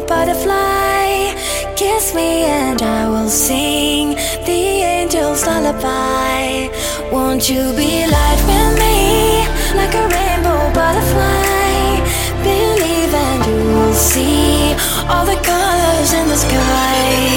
butterfly. Kiss me and I will sing the angel's lullaby. Won't you be light with me, like a rainbow butterfly? Believe and you will see all the colors in the sky.